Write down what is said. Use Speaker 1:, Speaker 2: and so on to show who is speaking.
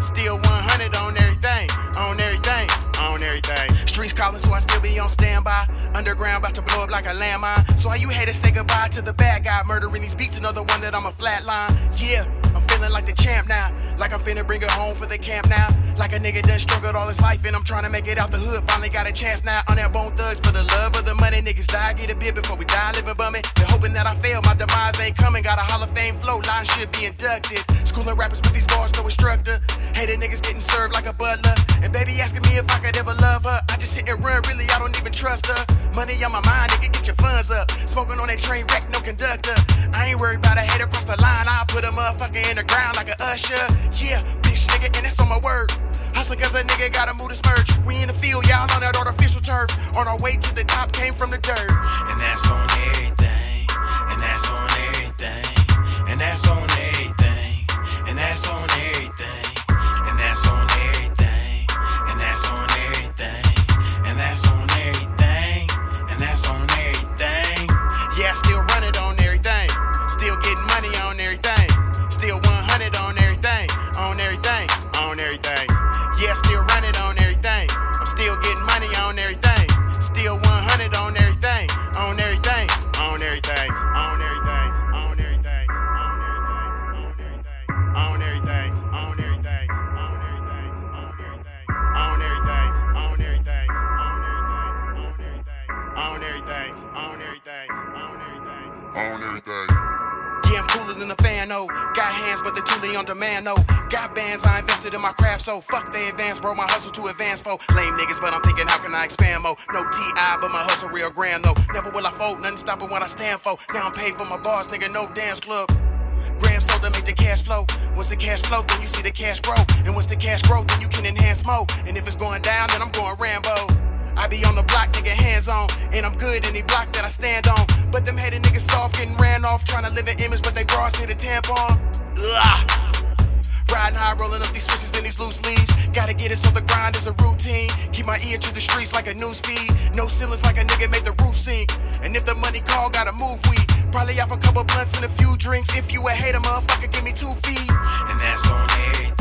Speaker 1: Still 100 on everything, on everything, on everything. Streets calling, so I still be on standby. Underground about to blow up like a landmine. So how you haters say goodbye to the bad guy? Murdering these beats, another one that I'm a flatline. Yeah, I'm feeling like the champ now. Like I'm finna bring it home for the camp now. Like a nigga done struggled all his life and I'm trying to make it out the hood. Finally got a chance now on that Bone Thugs for the love of the money. Niggas die, get a bit before we die, living bumming. They're hoping that I fail, my demise ain't coming. Got a Hall of Fame flow, line should be inducted. Schooling rappers with these bars, no instructor. Hated niggas getting served like a butler. And baby asking me if I could ever love her. I just hit and run, really, I don't even trust her. Money on my mind, nigga, get your funds up. Smoking on that train wreck, no conductor. I ain't worried about a head across the line. I'll put a motherfucker in the ground like a usher. Yeah, bitch nigga, and that's on my word. Hustle cause a nigga gotta move this merch. We in the field, y'all on that artificial turf. On our way to the top, came from the dirt.
Speaker 2: And that's on everything. And that's on everything. And that's on everything. And that's on everything. And that's on everything. And that's on everything. And that's on everything. And that's on everything.
Speaker 1: Yeah, I still run it on everything. Still getting money on everything. Still 100 on everything. On everything. On everything. Yeah, still run it on everything. I'm still getting money on everything. Still 100 on everything. On everything. On everything. On everything. On everything. On everything. On everything. On everything. On everything. On everything. On everything. On everything. On everything. On everything. On everything. On everything.
Speaker 2: On everything.
Speaker 1: Yeah, I'm cooler than a fan, oh. Got hands, but they're truly on demand, oh. Got bands, I invested in my craft, so fuck they advance, bro. My hustle to advance, for lame niggas, but I'm thinking, how can I expand more? No T.I., but my hustle real grand, though. Never will I fold, nothing stopping what I stand for. Now I'm paid for my bars, nigga, no dance club. Graham soda make the cash flow. Once the cash flow, then you see the cash grow. And once the cash grow, then you can enhance more. And if it's going down, then I'm going Rambo. I be on the block, nigga, hands on. And I'm good in the block that I stand on. But them hated niggas soft, getting ran off. Trying to live an image, but they bras need a tampon. Ugh. Riding high, rolling up these switches in these loose leaves. Gotta get it so the grind is a routine. Keep my ear to the streets like a news feed. No ceilings like a nigga make the roof sink. And if the money call, gotta move weed. Probably off a couple blunts and a few drinks. If you a hater, motherfucker, give me 2 feet.
Speaker 2: And that's on everything.